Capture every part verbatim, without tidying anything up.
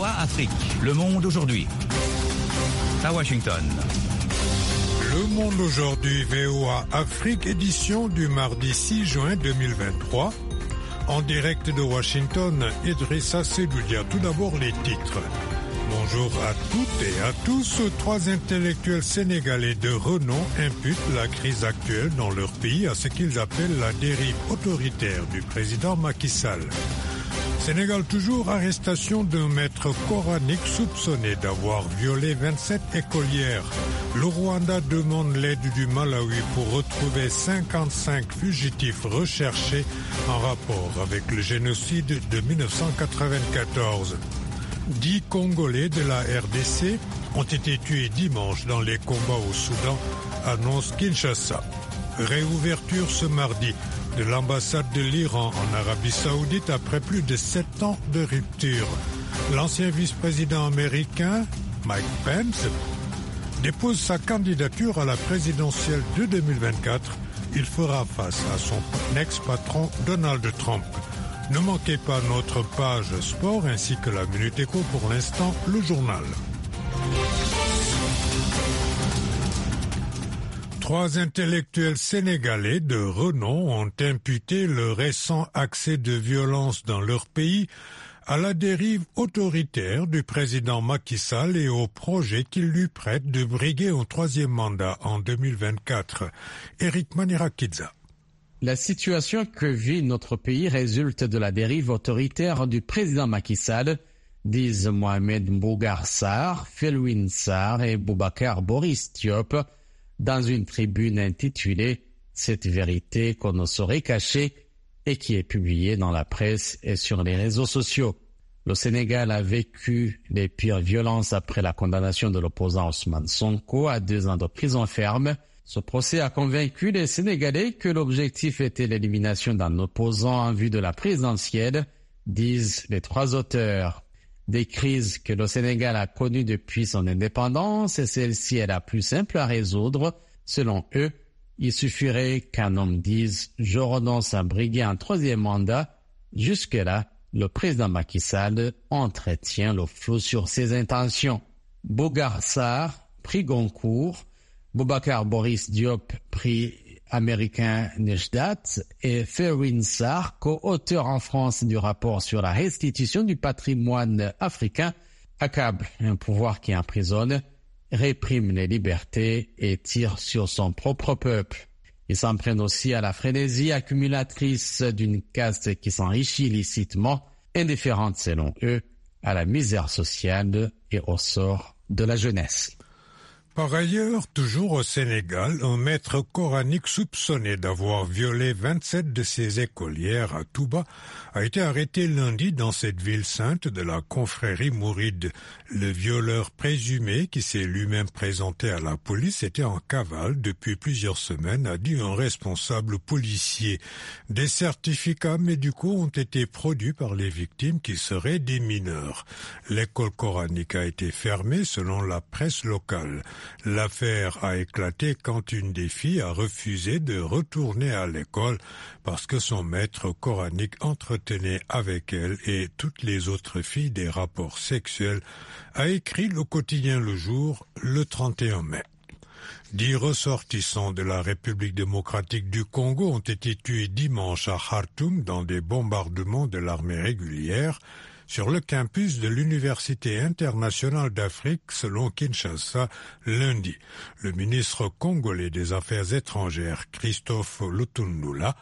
A Afrique, le monde aujourd'hui. À Washington. Le monde aujourd'hui, V O A Afrique, édition du mardi six juin deux mille vingt-trois. En direct de Washington, Idrissa Sedoudia. Tout d'abord les titres. Bonjour à toutes et à tous. Trois intellectuels sénégalais de renom imputent la crise actuelle dans leur pays à ce qu'ils appellent la dérive autoritaire du président Macky Sall. Sénégal toujours, arrestation d'un maître coranique soupçonné d'avoir violé vingt-sept écolières. Le Rwanda demande l'aide du Malawi pour retrouver cinquante-cinq fugitifs recherchés en rapport avec le génocide de dix-neuf cent quatre-vingt-quatorze. Dix Congolais de la R D C ont été tués dimanche dans les combats au Soudan, annonce Kinshasa. Réouverture ce mardi de l'ambassade de l'Iran en Arabie Saoudite après plus de sept ans de rupture. L'ancien vice-président américain, Mike Pence, dépose sa candidature à la présidentielle de deux mille vingt-quatre. Il fera face à son ex-patron Donald Trump. Ne manquez pas notre page sport ainsi que la Minute Éco. Pour l'instant, le journal. Trois intellectuels sénégalais de renom ont imputé le récent accès de violence dans leur pays à la dérive autoritaire du président Macky Sall et au projet qu'il lui prête de briguer un troisième mandat en deux mille vingt-quatre. Eric Manirakidza. La situation que vit notre pays résulte de la dérive autoritaire du président Macky Sall, disent Mohamed Mbougar Sarr, Felwine Sarr et Boubacar Boris Diop, dans une tribune intitulée « Cette vérité qu'on ne saurait cacher » et qui est publiée dans la presse et sur les réseaux sociaux. Le Sénégal a vécu les pires violences après la condamnation de l'opposant Ousmane Sonko à deux ans de prison ferme. Ce procès a convaincu les Sénégalais que l'objectif était l'élimination d'un opposant en vue de la présidentielle, disent les trois auteurs. Des crises que le Sénégal a connues depuis son indépendance et celle-ci est la plus simple à résoudre. Selon eux, il suffirait qu'un homme dise « je renonce à briguer un troisième mandat ». Jusque-là, le président Macky Sall entretient le flou sur ses intentions. Bougar Sarr, prix Goncourt, Boubacar Boris Diop, prix américain Nejdat, et Felwine Sarr, co-auteur en France du rapport sur la restitution du patrimoine africain, accable un pouvoir qui emprisonne, réprime les libertés et tire sur son propre peuple. Ils s'en prennent aussi à la frénésie accumulatrice d'une caste qui s'enrichit illicitement, indifférente selon eux, à la misère sociale et au sort de la jeunesse. Par ailleurs, toujours au Sénégal, un maître coranique soupçonné d'avoir violé vingt-sept de ses écolières à Touba a été arrêté lundi dans cette ville sainte de la confrérie mouride. Le violeur présumé, qui s'est lui-même présenté à la police, était en cavale depuis plusieurs semaines, a dit un responsable policier. Des certificats médicaux ont été produits par les victimes qui seraient des mineurs. L'école coranique a été fermée selon la presse locale. L'affaire a éclaté quand une des filles a refusé de retourner à l'école parce que son maître coranique entretenait avec elle et toutes les autres filles des rapports sexuels, a écrit le quotidien Le Jour le trente et un mai. Dix ressortissants de la République démocratique du Congo ont été tués dimanche à Khartoum dans des bombardements de l'armée régulière sur le campus de l'Université internationale d'Afrique, selon Kinshasa, lundi. Le ministre congolais des Affaires étrangères, Christophe Lutundula,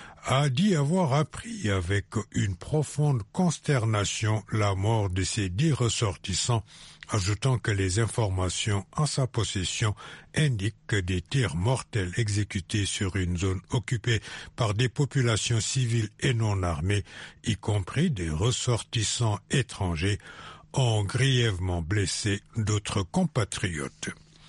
a dit avoir appris avec une profonde consternation la mort de ces dix ressortissants, ajoutant que les informations en sa possession indiquent que des tirs mortels exécutés sur une zone occupée par des populations civiles et non armées, y compris des ressortissants étrangers, ont grièvement blessé d'autres compatriotes.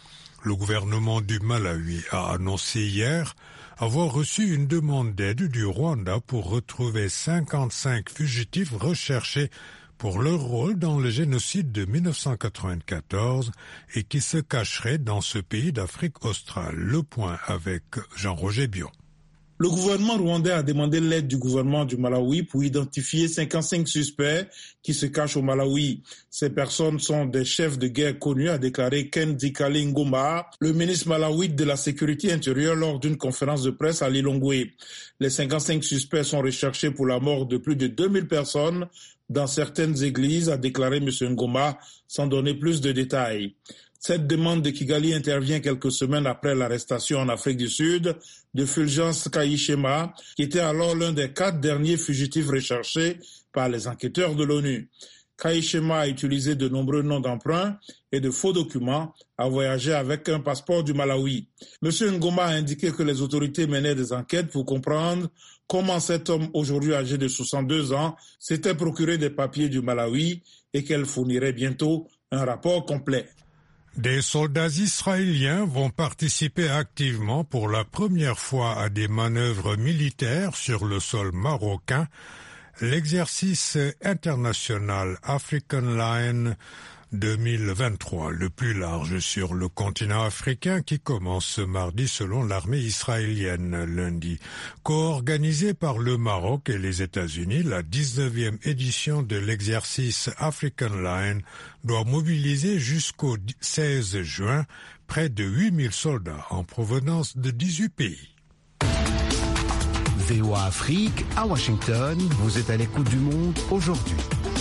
Le gouvernement du Malawi a annoncé hier avoir reçu une demande d'aide du Rwanda pour retrouver cinquante-cinq fugitifs recherchés pour leur rôle dans le génocide de dix-neuf cent quatre-vingt-quatorze et qui se cacheraient dans ce pays d'Afrique australe. Le point avec Jean-Roger Bion. Le gouvernement rwandais a demandé l'aide du gouvernement du Malawi pour identifier cinquante-cinq suspects qui se cachent au Malawi. Ces personnes sont des chefs de guerre connus, a déclaré Ken Dzikali Ngoma, le ministre malawite de la Sécurité intérieure lors d'une conférence de presse à Lilongwe. Les cinquante-cinq suspects sont recherchés pour la mort de plus de deux mille personnes dans certaines églises, a déclaré M. Ngoma, sans donner plus de détails. Cette demande de Kigali intervient quelques semaines après l'arrestation en Afrique du Sud de Fulgence Kayishema, qui était alors l'un des quatre derniers fugitifs recherchés par les enquêteurs de l'ONU. Kayishema a utilisé de nombreux noms d'emprunt et de faux documents, a voyagé avec un passeport du Malawi. M. Ngoma a indiqué que les autorités menaient des enquêtes pour comprendre comment cet homme, aujourd'hui âgé de soixante-deux ans, s'était procuré des papiers du Malawi et qu'elle fournirait bientôt un rapport complet. Des soldats israéliens vont participer activement pour la première fois à des manœuvres militaires sur le sol marocain, l'exercice international African Line deux mille vingt-trois, le plus large sur le continent africain qui commence ce mardi selon l'armée israélienne lundi. Co-organisé par le Maroc et les États-Unis, la dix-neuvième édition de l'exercice African Line doit mobiliser jusqu'au seize juin près de huit mille soldats en provenance de dix-huit pays. V O A Afrique, à Washington, vous êtes à l'écoute du monde aujourd'hui.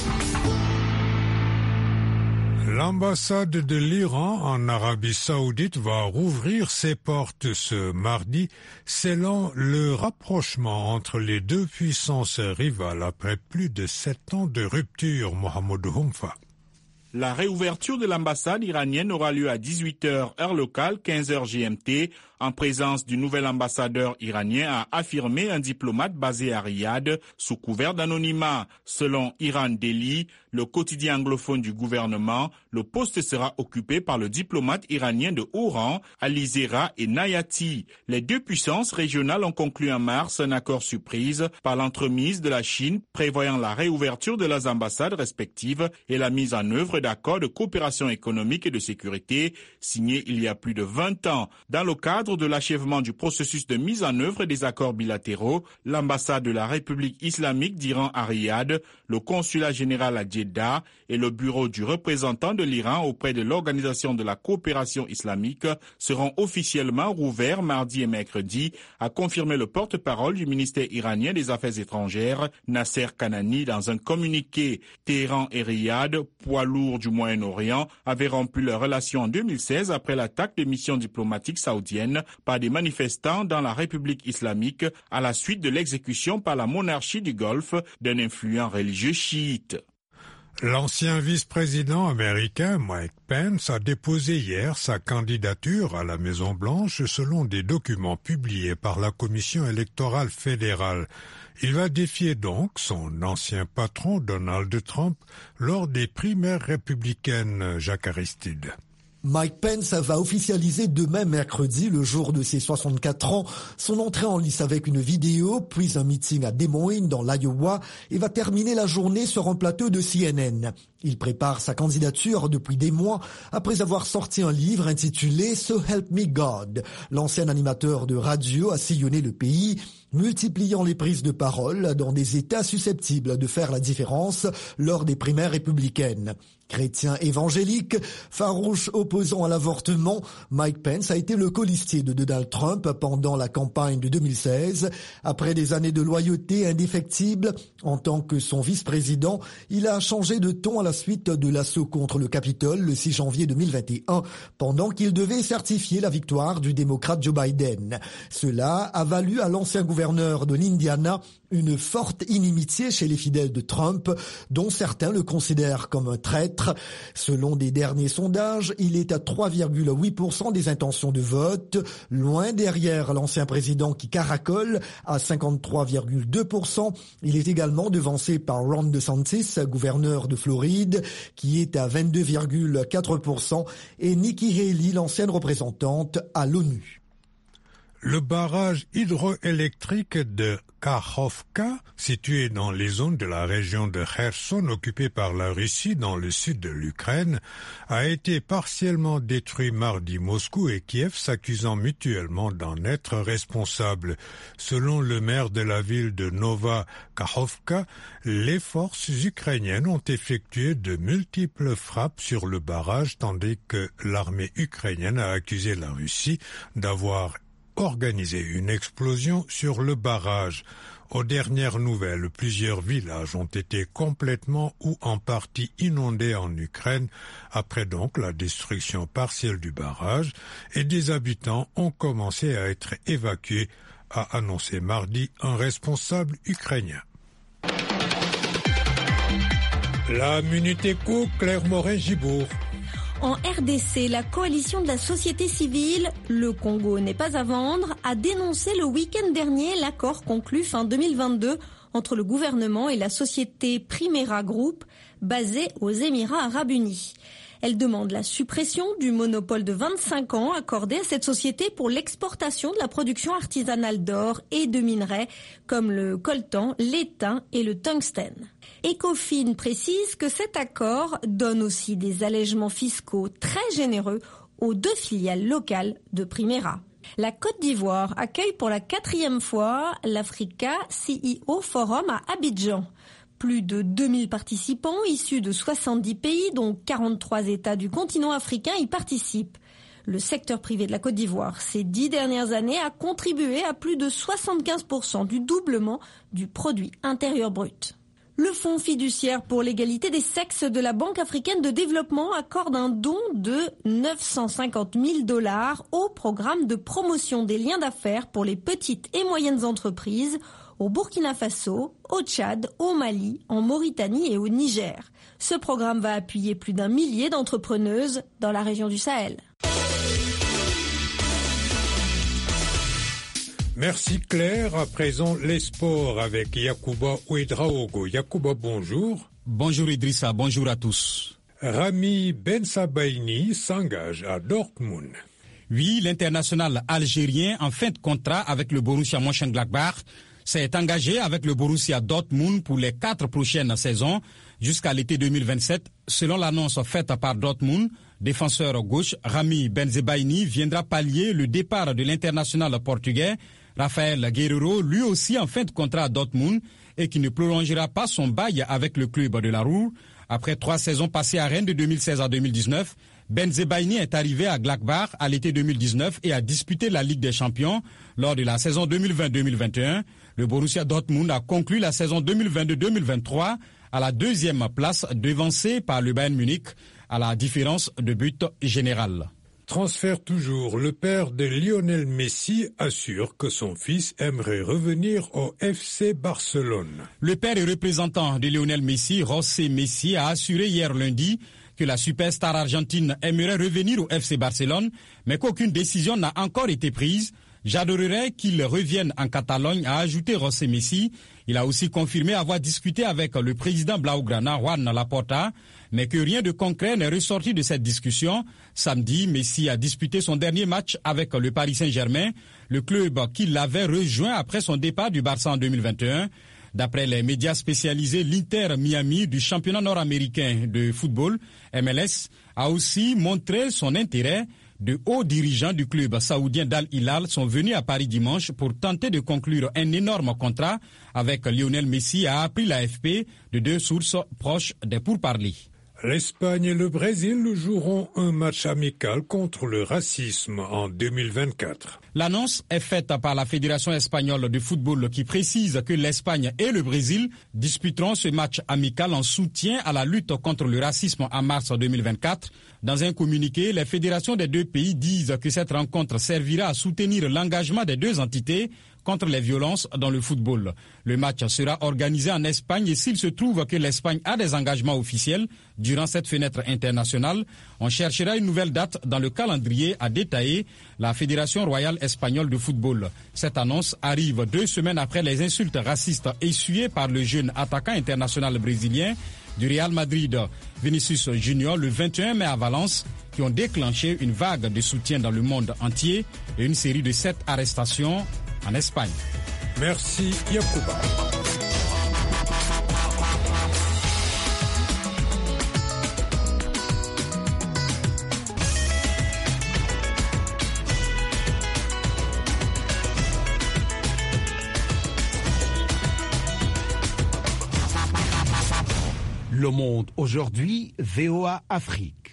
L'ambassade de l'Iran en Arabie Saoudite va rouvrir ses portes ce mardi, scellant le rapprochement entre les deux puissances rivales après plus de sept ans de rupture. Mohamed Houmfa. La réouverture de l'ambassade iranienne aura lieu à dix-huit heures heure locale, quinze heures G M T, en présence du nouvel ambassadeur iranien, a affirmé un diplomate basé à Riyad sous couvert d'anonymat. Selon Iran Daily, le quotidien anglophone du gouvernement, le poste sera occupé par le diplomate iranien de haut rang, Ali Zera et Nayati. Les deux puissances régionales ont conclu en mars un accord surprise par l'entremise de la Chine prévoyant la réouverture de leurs ambassades respectives et la mise en œuvre d'accords de coopération économique et de sécurité signés il y a plus de vingt ans. Dans le cadre de l'achèvement du processus de mise en œuvre des accords bilatéraux, l'ambassade de la République islamique d'Iran à Riyad, le consulat général à Jeddah et le bureau du représentant de l'Iran auprès de l'Organisation de la coopération islamique seront officiellement rouverts mardi et mercredi, a confirmé le porte-parole du ministère iranien des Affaires étrangères, Nasser Kanani, dans un communiqué. Téhéran et Riyad, poids lourds du Moyen-Orient, avaient rompu leurs relations en deux mille seize après l'attaque des missions diplomatiques saoudiennes par des manifestants dans la République islamique à la suite de l'exécution par la monarchie du Golfe d'un influent religieux chiite. L'ancien vice-président américain Mike Pence a déposé hier sa candidature à la Maison-Blanche selon des documents publiés par la Commission électorale fédérale. Il va défier donc son ancien patron Donald Trump lors des primaires républicaines. Jacques Aristide. Mike Pence va officialiser demain mercredi, le jour de ses soixante-quatre ans, son entrée en lice avec une vidéo, puis un meeting à Des Moines dans l'Iowa et va terminer la journée sur un plateau de C N N. Il prépare sa candidature depuis des mois après avoir sorti un livre intitulé So Help Me God. L'ancien animateur de radio a sillonné le pays, multipliant les prises de parole dans des États susceptibles de faire la différence lors des primaires républicaines. Chrétien évangélique, farouche opposant à l'avortement, Mike Pence a été le colistier de Donald Trump pendant la campagne de deux mille seize. Après des années de loyauté indéfectible, en tant que son vice-président, il a changé de ton à la suite de l'assaut contre le Capitole le six janvier deux mille vingt et un, pendant qu'il devait certifier la victoire du démocrate Joe Biden. Cela a valu à l'ancien gouverneur de l'Indiana une forte inimitié chez les fidèles de Trump, dont certains le considèrent comme un traître. Selon des derniers sondages, il est à trois virgule huit pour cent des intentions de vote, loin derrière l'ancien président qui caracole à cinquante-trois virgule deux pour cent. Il est également devancé par Ron DeSantis, gouverneur de Floride, qui est à vingt-deux virgule quatre pour cent, et Nikki Haley, l'ancienne représentante à l'ONU. Le barrage hydroélectrique de Kakhovka, situé dans les zones de la région de Kherson occupée par la Russie dans le sud de l'Ukraine, a été partiellement détruit mardi. Moscou et Kiev s'accusant mutuellement d'en être responsables. Selon le maire de la ville de Nova Kakhovka, les forces ukrainiennes ont effectué de multiples frappes sur le barrage tandis que l'armée ukrainienne a accusé la Russie d'avoir organisé une explosion sur le barrage. Aux dernières nouvelles, plusieurs villages ont été complètement ou en partie inondés en Ukraine, après donc la destruction partielle du barrage, et des habitants ont commencé à être évacués, a annoncé mardi un responsable ukrainien. La Minute Éco, Claire Morin-Gibourg. En R D C, la coalition de la société civile « Le Congo n'est pas à vendre » a dénoncé le week-end dernier l'accord conclu fin deux mille vingt-deux entre le gouvernement et la société Primera Group, basée aux Émirats arabes unis. Elle demande la suppression du monopole de vingt-cinq ans accordé à cette société pour l'exportation de la production artisanale d'or et de minerais comme le coltan, l'étain et le tungstène. Ecofin précise que cet accord donne aussi des allègements fiscaux très généreux aux deux filiales locales de Primera. La Côte d'Ivoire accueille pour la quatrième fois l'Africa C E O Forum à Abidjan. Plus de deux mille participants issus de soixante-dix pays, dont quarante-trois États du continent africain, y participent. Le secteur privé de la Côte d'Ivoire, ces dix dernières années, a contribué à plus de soixante-quinze pour cent du doublement du produit intérieur brut. Le Fonds fiduciaire pour l'égalité des sexes de la Banque africaine de développement accorde un don de neuf cent cinquante mille dollars au programme de promotion des liens d'affaires pour les petites et moyennes entreprises au Burkina Faso, au Tchad, au Mali, en Mauritanie et au Niger. Ce programme va appuyer plus d'un millier d'entrepreneuses dans la région du Sahel. Merci Claire. À présent, les sports avec Yacouba Ouedraogo. Yacouba, bonjour. Bonjour Idrissa, bonjour à tous. Rami Bensabaini s'engage à Dortmund. Oui, l'international algérien en fin de contrat avec le Borussia Mönchengladbach s'est engagé avec le Borussia Dortmund pour les quatre prochaines saisons jusqu'à l'été deux mille vingt-sept. Selon l'annonce faite par Dortmund, défenseur gauche Rami Bensebaini viendra pallier le départ de l'international portugais Rafael Guerreiro, lui aussi en fin de contrat à Dortmund et qui ne prolongera pas son bail avec le club de la Ruhr. Après trois saisons passées à Rennes de deux mille seize à deux mille dix-neuf, Bensebaini est arrivé à Gladbach à l'été deux mille dix-neuf et a disputé la Ligue des Champions. Lors de la saison deux mille vingt deux mille vingt et un, le Borussia Dortmund a conclu la saison deux mille vingt-deux deux mille vingt-trois à la deuxième place, devancé par le Bayern Munich à la différence de but générale. Transfert toujours, le père de Lionel Messi assure que son fils aimerait revenir au F C Barcelone. Le père et représentant de Lionel Messi, José Messi, a assuré hier lundi que la superstar argentine aimerait revenir au F C Barcelone, mais qu'aucune décision n'a encore été prise. J'adorerais qu'il revienne en Catalogne, a ajouté José Messi. Il a aussi confirmé avoir discuté avec le président Blaugrana, Juan Laporta, mais que rien de concret n'est ressorti de cette discussion. Samedi, Messi a disputé son dernier match avec le Paris Saint-Germain, le club qui l'avait rejoint après son départ du Barça en deux mille vingt et un. D'après les médias spécialisés, l'Inter Miami du championnat nord-américain de football, M L S, a aussi montré son intérêt. De hauts dirigeants du club saoudien d'Al Hilal sont venus à Paris dimanche pour tenter de conclure un énorme contrat avec Lionel Messi, a appris l'A F P de deux sources proches des pourparlers. L'Espagne et le Brésil joueront un match amical contre le racisme en deux mille vingt-quatre. L'annonce est faite par la Fédération espagnole de football qui précise que l'Espagne et le Brésil disputeront ce match amical en soutien à la lutte contre le racisme en mars deux mille vingt-quatre. Dans un communiqué, les fédérations des deux pays disent que cette rencontre servira à soutenir l'engagement des deux entités contre les violences dans le football. Le match sera organisé en Espagne et s'il se trouve que l'Espagne a des engagements officiels durant cette fenêtre internationale, on cherchera une nouvelle date dans le calendrier, a détaillé la Fédération royale espagnole de football. Cette annonce arrive deux semaines après les insultes racistes essuyées par le jeune attaquant international brésilien du Real Madrid, Vinicius Junior, le vingt et un mai à Valence, qui ont déclenché une vague de soutien dans le monde entier et une série de sept arrestations en Espagne. Merci Yacouba. Le Monde aujourd'hui, V O A Afrique.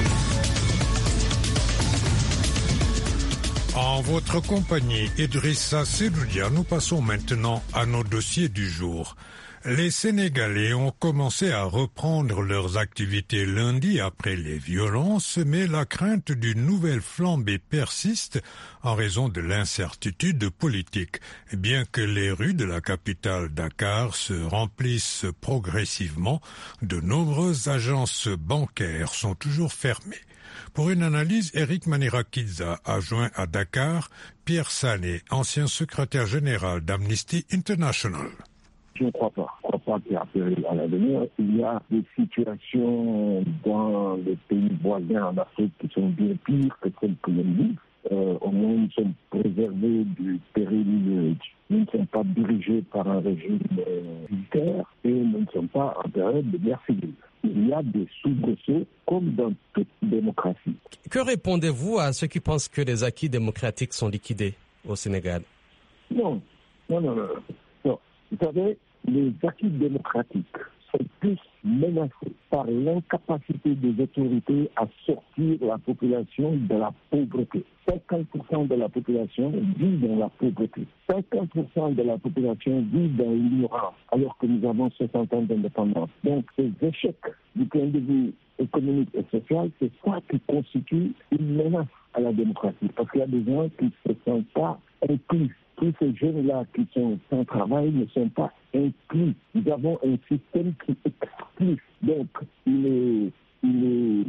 En votre compagnie, Idrissa Seloudia, nous passons maintenant à nos dossiers du jour. Les Sénégalais ont commencé à reprendre leurs activités lundi après les violences, mais la crainte d'une nouvelle flambée persiste en raison de l'incertitude politique. Bien que les rues de la capitale Dakar se remplissent progressivement, de nombreuses agences bancaires sont toujours fermées. Pour une analyse, Eric Manirakidza a joint à Dakar Pierre Sané, ancien secrétaire général d'Amnesty International. Je ne crois pas. Je ne crois pas qu'il y a péril à l'avenir. Il y a des situations dans les pays voisins en Afrique qui sont bien pires que celles que l'on vit. Euh, au moins, nous sommes préservés du péril. Nous ne sommes pas dirigés par un régime militaire et nous ne sommes pas en période de guerre civile. Il y a des soubresauts comme dans toute démocratie. Que répondez-vous à ceux qui pensent que les acquis démocratiques sont liquidés au Sénégal? Non, non, non, non. non. Vous savez, les acquis démocratiques sont plus menacés par l'incapacité des autorités à sortir la population de la pauvreté. cinquante pour cent de la population vit dans la pauvreté. cinquante pour cent de la population vit dans l'ignorance, alors que nous avons soixante ans d'indépendance. Donc, ces échecs du point de vue économique et social, c'est ça qui constitue une menace à la démocratie. Parce qu'il y a des gens qui ne se sentent pas inclus. Tous ces jeunes-là qui sont sans travail ne sont pas inclus. Nous avons un système qui exclut. Donc, il est, il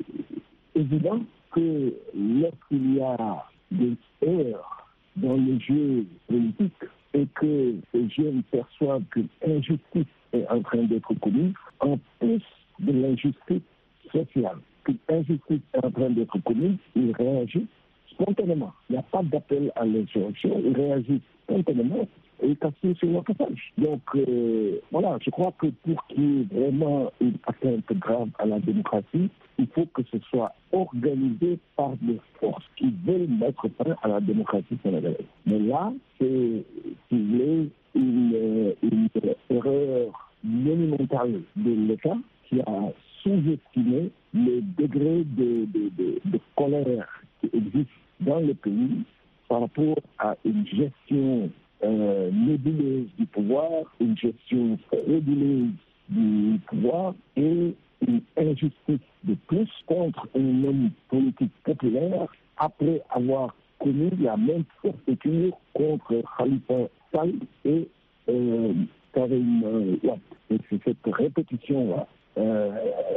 est évident que lorsqu'il y a des erreurs dans le jeu politique et que ces jeunes perçoivent qu'une injustice est en train d'être commise, en plus de l'injustice sociale, qu'une injustice est en train d'être commise, ils réagissent spontanément. Il n'y a pas d'appel à l'insurrection, ils réagissent spontanément et ils cassent sur leur passage. Donc, euh, voilà, je crois que pour qu'il y ait vraiment une atteinte grave à la démocratie, il faut que ce soit organisé par des forces qui veulent mettre fin à la démocratie sénégalaise. Mais là, c'est, si vous voulez, une, une erreur monumentale de l'État qui a sous-estimé le degré de, de, de, de colère qui existe dans le pays par rapport à une gestion euh, nébuleuse du pouvoir, une gestion frauduleuse du pouvoir et une injustice de plus contre un homme politique populaire après avoir connu la même forfaiture contre Khalifa Sall et euh, Karim Wade. Et c'est cette répétition-là euh,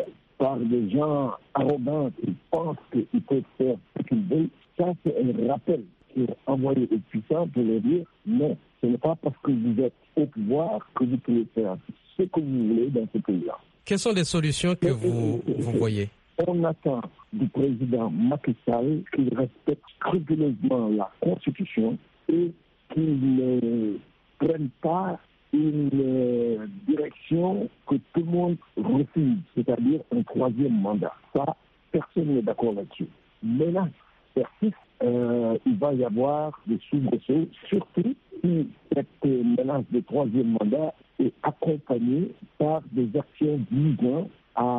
par des gens arrogants qui pensent qu'ils peuvent faire ce qu'ils veulent. Ça, c'est un rappel qui est envoyé aux puissants pour leur dire non, ce n'est pas parce que vous êtes au pouvoir que vous pouvez faire ce que vous voulez dans ce pays-là. Quelles sont les solutions que vous, vous voyez? On attend du président Macky Sall qu'il respecte scrupuleusement la Constitution et qu'il ne prenne pas une euh, direction que tout le monde refuse, c'est-à-dire un troisième mandat. Ça, personne n'est d'accord là-dessus. Menace persiste, euh, il va y avoir des soubresauts, surtout si cette menace de troisième mandat est accompagnée par des actions visant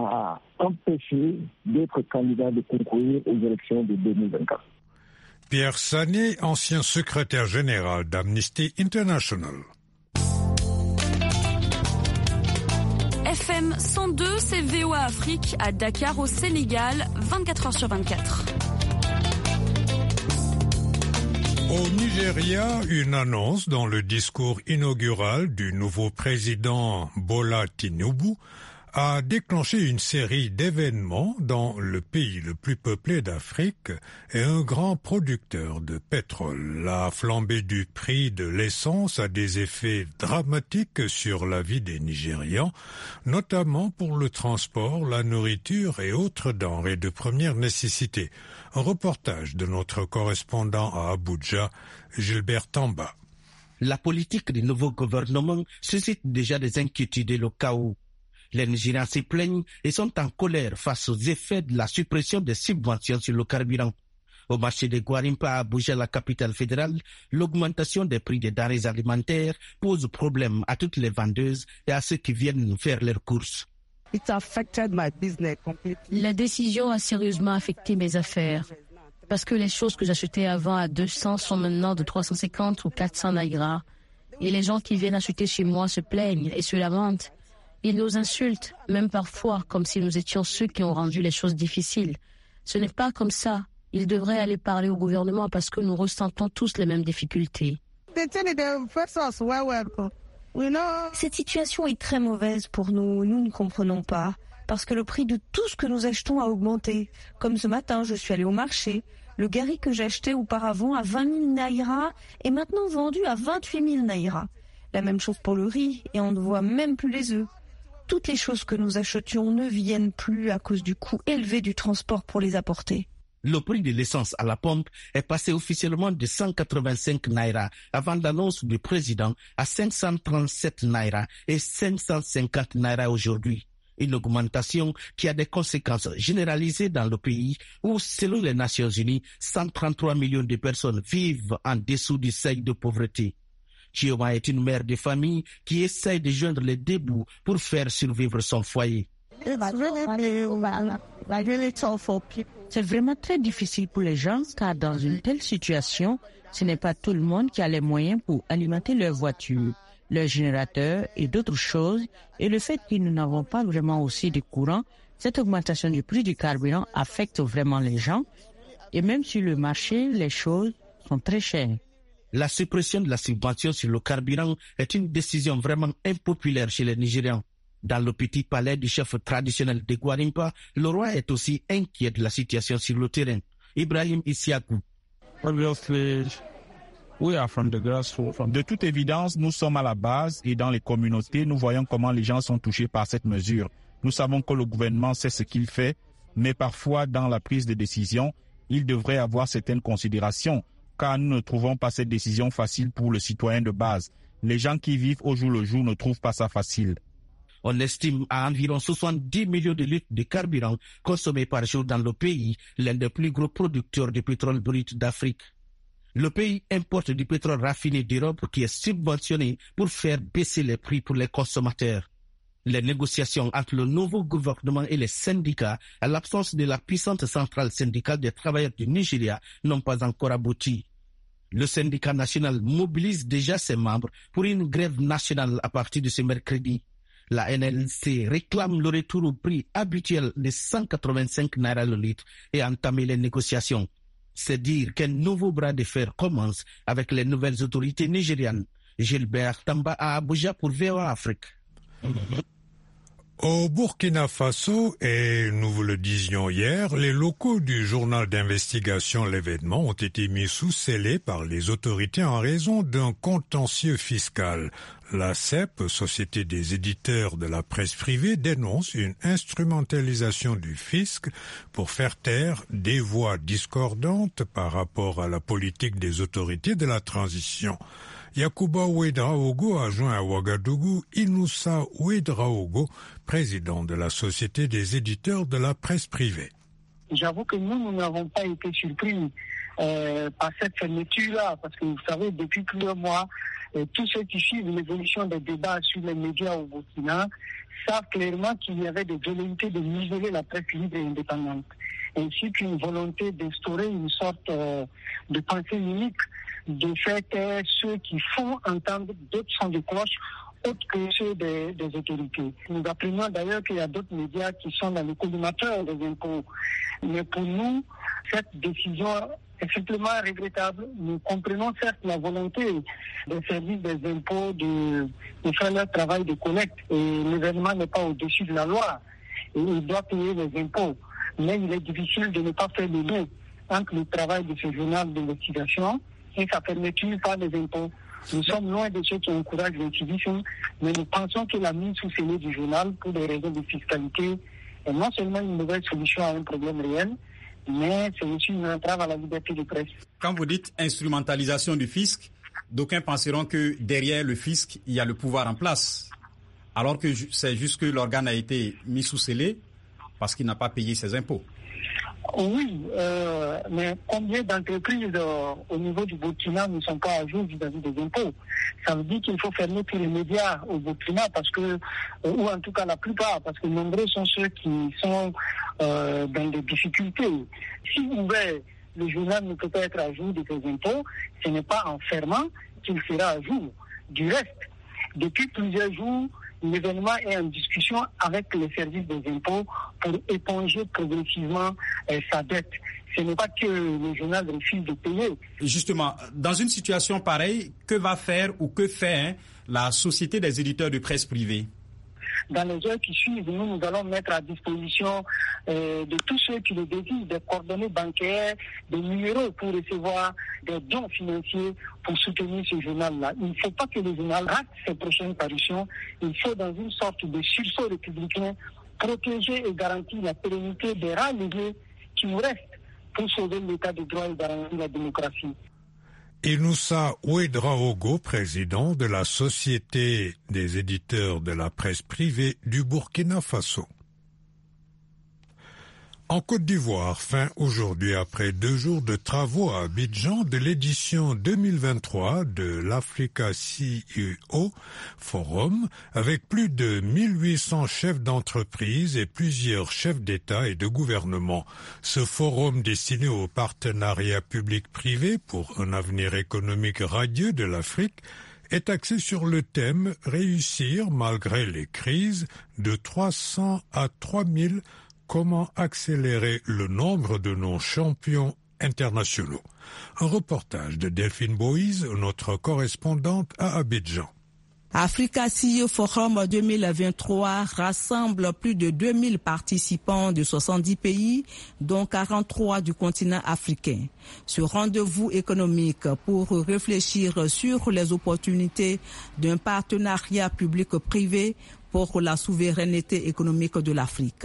à empêcher d'autres candidats de concourir aux élections de deux mille vingt-quatre. Pierre Sané, ancien secrétaire général d'Amnesty International. F M cent deux, c'est V O A Afrique à Dakar au Sénégal, vingt-quatre heures sur vingt-quatre. Au Nigeria, une annonce dans le discours inaugural du nouveau président Bola Tinubu a déclenché une série d'événements dans le pays le plus peuplé d'Afrique et un grand producteur de pétrole. La flambée du prix de l'essence a des effets dramatiques sur la vie des Nigérians, notamment pour le transport, la nourriture et autres denrées de première nécessité. Un reportage de notre correspondant à Abuja, Gilbert Tamba. La politique du nouveau gouvernement suscite déjà des inquiétudes et le chaos. Les Nigérians se plaignent et sont en colère face aux effets de la suppression des subventions sur le carburant. Au marché de Gwarimpa à Abuja, la capitale fédérale, l'augmentation des prix des denrées alimentaires pose problème à toutes les vendeuses et à ceux qui viennent faire leurs courses. La décision a sérieusement affecté mes affaires. Parce que les choses que j'achetais avant à deux cents sont maintenant de trois cent cinquante ou quatre cents naira. Et les gens qui viennent acheter chez moi se plaignent et se lamentent. Ils nous insultent, même parfois, comme si nous étions ceux qui ont rendu les choses difficiles. Ce n'est pas comme ça. Ils devraient aller parler au gouvernement parce que nous ressentons tous les mêmes difficultés. Cette situation est très mauvaise pour nous. Nous ne comprenons pas. Parce que le prix de tout ce que nous achetons a augmenté. Comme ce matin, je suis allée au marché. Le gari que j'achetais auparavant à vingt mille naira est maintenant vendu à vingt-huit mille naira. La même chose pour le riz et on ne voit même plus les œufs. Toutes les choses que nous achetions ne viennent plus à cause du coût élevé du transport pour les apporter. Le prix de l'essence à la pompe est passé officiellement de cent quatre-vingt-cinq naira avant l'annonce du président à cinq cent trente-sept naira et cinq cent cinquante naira aujourd'hui. Une augmentation qui a des conséquences généralisées dans le pays où, selon les Nations Unies, cent trente-trois millions de personnes vivent en dessous du seuil de pauvreté. Chioma est une mère de famille qui essaye de joindre les deux bouts pour faire survivre son foyer. C'est vraiment très difficile pour les gens car dans une telle situation, ce n'est pas tout le monde qui a les moyens pour alimenter leur voiture, leur générateur et d'autres choses. Et le fait que nous n'avons pas vraiment aussi de courant, cette augmentation du prix du carburant affecte vraiment les gens. Et même sur le marché, les choses sont très chères. La suppression de la subvention sur le carburant est une décision vraiment impopulaire chez les Nigérians. Dans le petit palais du chef traditionnel de Gwarimpa, le roi est aussi inquiet de la situation sur le terrain. Ibrahim Isiakou. De toute évidence, nous sommes à la base et dans les communautés, nous voyons comment les gens sont touchés par cette mesure. Nous savons que le gouvernement sait ce qu'il fait, mais parfois, dans la prise de décision, il devrait avoir certaines considérations, car nous ne trouvons pas cette décision facile pour le citoyen de base. Les gens qui vivent au jour le jour ne trouvent pas ça facile. On estime à environ soixante-dix millions de litres de carburant consommés par jour dans le pays, l'un des plus gros producteurs de pétrole brut d'Afrique. Le pays importe du pétrole raffiné d'Europe qui est subventionné pour faire baisser les prix pour les consommateurs. Les négociations entre le nouveau gouvernement et les syndicats, à l'absence de la puissante centrale syndicale des travailleurs du Nigeria, n'ont pas encore abouti. Le syndicat national mobilise déjà ses membres pour une grève nationale à partir de ce mercredi. La N L C réclame le retour au prix habituel de cent quatre-vingt-cinq naira le litre et entamer les négociations. C'est dire qu'un nouveau bras de fer commence avec les nouvelles autorités nigérianes. Gilbert Tamba à Abuja pour V O A Afrique. Au Burkina Faso, et nous vous le disions hier, les locaux du journal d'investigation L'événement ont été mis sous scellé par les autorités en raison d'un contentieux fiscal. La C E P, Société des éditeurs de la presse privée, dénonce une instrumentalisation du fisc pour faire taire des voix discordantes par rapport à la politique des autorités de la transition. Yakuba Ouedraogo a joint à Ouagadougou Inoussa Ouedraogo, président de la Société des éditeurs de la presse privée. J'avoue que nous, nous n'avons pas été surpris euh, par cette fermeture-là, parce que vous savez, depuis plusieurs mois, euh, tous ceux qui suivent l'évolution des débats sur les médias au Burkina savent clairement qu'il y avait des velléités de museler la presse libre et indépendante, ainsi qu'une volonté d'instaurer une sorte euh, de pensée unique, de fait que ceux qui font entendre d'autres sons de cloche autres que ceux des, des autorités. Nous apprenons d'ailleurs qu'il y a d'autres médias qui sont dans le collimateur des impôts. Mais pour nous, cette décision C'est simplement regrettable. Nous comprenons certes la volonté des services des impôts de, de faire leur travail de collecte. Et l'événement n'est pas au-dessus de la loi. Et il doit payer les impôts. Mais il est difficile de ne pas faire le lien entre le travail de ce journal d'investigation et sa fermeture par les impôts. Nous sommes loin de ceux qui encouragent l'incivisme, mais nous pensons que la mise sous scellé du journal pour des raisons de fiscalité est non seulement une mauvaise solution à un problème réel, mais c'est aussi une entrave à la liberté de presse. Quand vous dites instrumentalisation du fisc, d'aucuns penseront que derrière le fisc, il y a le pouvoir en place, alors que c'est juste que l'organe a été mis sous scellé parce qu'il n'a pas payé ses impôts. Oui, euh, mais combien d'entreprises euh, au niveau du Burkina ne sont pas à jour vis-à-vis des impôts? Ça veut dire qu'il faut fermer tous les médias au Burkina, parce que, euh, ou en tout cas la plupart, parce que nombreux sont ceux qui sont euh, dans des difficultés. Si ouvert, le journal ne peut pas être à jour de ses impôts, ce n'est pas en fermant qu'il sera à jour. Du reste, depuis plusieurs jours, l'événement est en discussion avec les services des impôts pour éponger progressivement euh, sa dette. Ce n'est pas que le journal refuse de payer. Justement, dans une situation pareille, que va faire ou que fait hein, la Société des éditeurs de presse privée? Dans les heures qui suivent, nous, nous allons mettre à disposition euh, de tous ceux qui le désirent des coordonnées bancaires, des numéros pour recevoir des dons financiers pour soutenir ce journal-là. Il ne faut pas que le journal rate ses prochaines parutions. Il faut, dans une sorte de sursaut républicain, protéger et garantir la pérennité des rares leviers qui nous restent pour sauver l'état de droit et garantir la démocratie. Inoussa Ouedraogo, président de la Société des éditeurs de la presse privée du Burkina Faso. En Côte d'Ivoire, fin aujourd'hui après deux jours de travaux à Abidjan de l'édition deux mille vingt-trois de l'Africa C E O Forum, avec plus de mille huit cents chefs d'entreprise et plusieurs chefs d'État et de gouvernement. Ce forum destiné au partenariat public-privé pour un avenir économique radieux de l'Afrique est axé sur le thème « Réussir malgré les crises » de trois cents à trois mille. Comment accélérer le nombre de nos champions internationaux? Un reportage de Delphine Boïse, notre correspondante à Abidjan. Africa C E O Forum deux mille vingt-trois rassemble plus de deux mille participants de soixante-dix pays, dont quarante-trois du continent africain. Ce rendez-vous économique pour réfléchir sur les opportunités d'un partenariat public-privé pour la souveraineté économique de l'Afrique.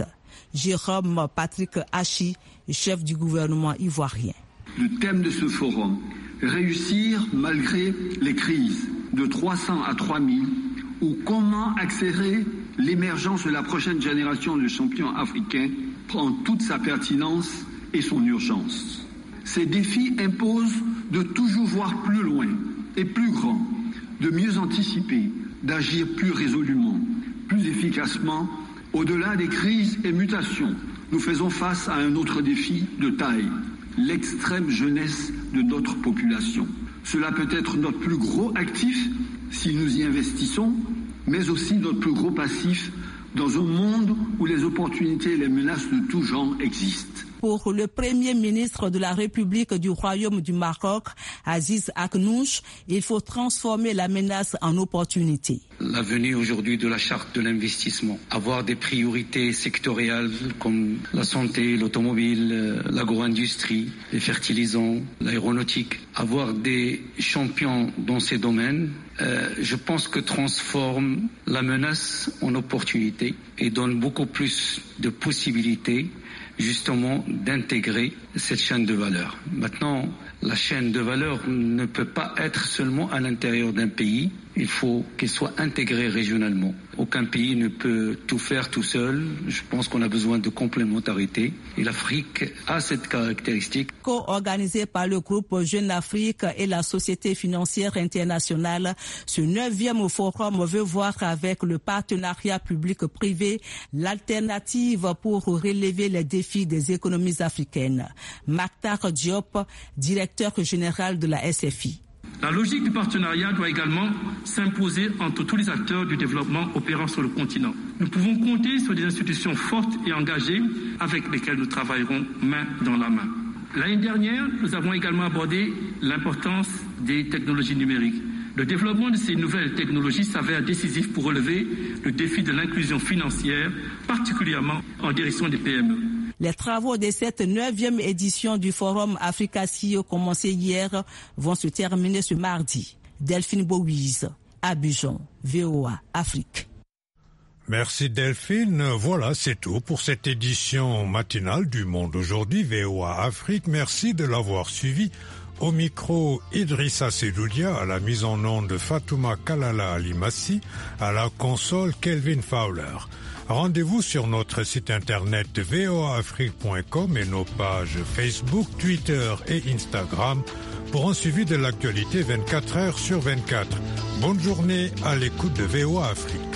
Jérôme Patrick Hachi, chef du gouvernement ivoirien. Le thème de ce forum, réussir malgré les crises, de trois cents à trois mille, ou comment accélérer l'émergence de la prochaine génération de champions africains, prend toute sa pertinence et son urgence. Ces défis imposent de toujours voir plus loin et plus grand, de mieux anticiper, d'agir plus résolument, plus efficacement. Au-delà des crises et mutations, nous faisons face à un autre défi de taille, l'extrême jeunesse de notre population. Cela peut être notre plus gros actif si nous y investissons, mais aussi notre plus gros passif dans un monde où les opportunités et les menaces de tout genre existent. Pour le Premier ministre de la République du Royaume du Maroc, Aziz Aknouch, il faut transformer la menace en opportunité. La venue aujourd'hui de la charte de l'investissement, avoir des priorités sectorielles comme la santé, l'automobile, l'agro-industrie, les fertilisants, l'aéronautique, avoir des champions dans ces domaines, euh, je pense que transforme la menace en opportunité et donne beaucoup plus de possibilités justement d'intégrer cette chaîne de valeur. Maintenant, la chaîne de valeur ne peut pas être seulement à l'intérieur d'un pays, il faut qu'elle soit intégrée régionalement. Aucun pays ne peut tout faire tout seul, je pense qu'on a besoin de complémentarité et l'Afrique a cette caractéristique. Co-organisé par le groupe Jeune Afrique et la Société financière internationale, ce neuvième forum veut voir avec le partenariat public-privé l'alternative pour relever les défis des économies africaines. Maktar Diop, directeur général de la S F I. La logique du partenariat doit également s'imposer entre tous les acteurs du développement opérant sur le continent. Nous pouvons compter sur des institutions fortes et engagées avec lesquelles nous travaillerons main dans la main. L'année dernière, nous avons également abordé l'importance des technologies numériques. Le développement de ces nouvelles technologies s'avère décisif pour relever le défi de l'inclusion financière, particulièrement en direction des P M E. Les travaux de cette neuvième édition du Forum Africa C E O commencé hier vont se terminer ce mardi. Delphine Bouise, Abidjan, V O A, Afrique. Merci Delphine. Voilà, c'est tout pour cette édition matinale du Monde aujourd'hui, V O A Afrique. Merci de l'avoir suivi. Au micro, Idrissa Sedoulia, à la mise en onde de Fatouma Kalala Alimassi, à la console Kelvin Fowler. Rendez-vous sur notre site internet v o a afrique point com et nos pages Facebook, Twitter et Instagram pour un suivi de l'actualité vingt-quatre heures sur vingt-quatre. Bonne journée à l'écoute de V O A Afrique.